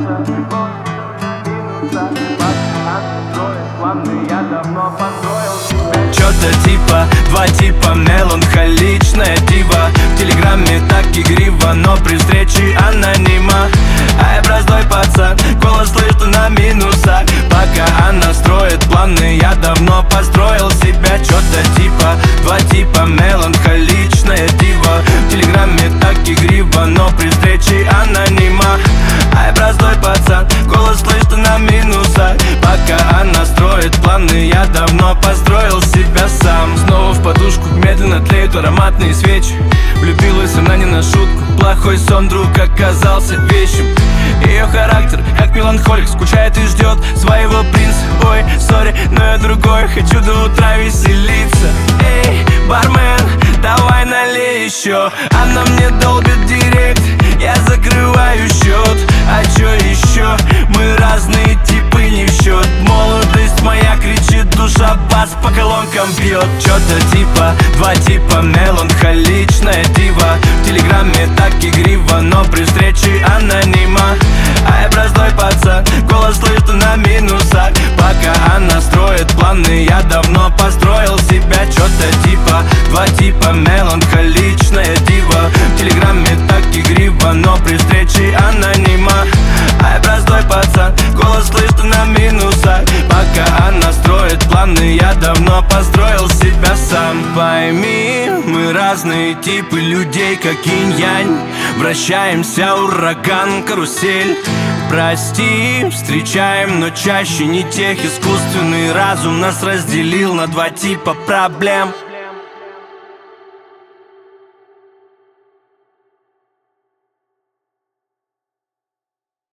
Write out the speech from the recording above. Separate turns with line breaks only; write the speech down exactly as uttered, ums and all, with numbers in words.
Чё-то типа, два типа, меланхоличная дива. В телеграме так игриво, но при встрече анонима. А я простой пацан, голос слышно на минусах. Пока она строит планы, я давно построил себя. Чё-то типа, два типа, меланхоличная дива. В телеграме так игриво, но при встрече анонима. А я простой пацан, голос слышно на минусах. Пока она строит планы, я давно построил себя сам. Снова в подушку медленно тлеют ароматные свечи. Влюбилась она не на шутку, плохой сон друг оказался вещим. Ее характер как меланхолик, скучает и ждет своего принца. Ой, сори, но я другой, хочу до утра веселиться. Эй, бармен, давай налей еще. Она мне долбит директ, я закрываю счет. А чё еще? Мы разные типы, не в счет. Молодость моя кричит, душа бас по колонкам бьет. Чё-то типа, два типа, меланхоличная дива. В телеграме так игриво, но при встрече анонима. А я простой пацан, голос слышно на минусах. Пока она строит планы, я давно построил себя. Чё-то типа, два типа, меланхоличная дива. В телеграме так игриво, но при встрече анонима. А я простой пацан, голос слышно на минусах. Пока она строит планы, я давно построил себя сам. Пойми, мы разные типы людей, как инь-янь. Вращаемся, ураган, карусель. Прости, встречаем, но чаще не тех. Искусственный разум нас разделил на два типа проблем.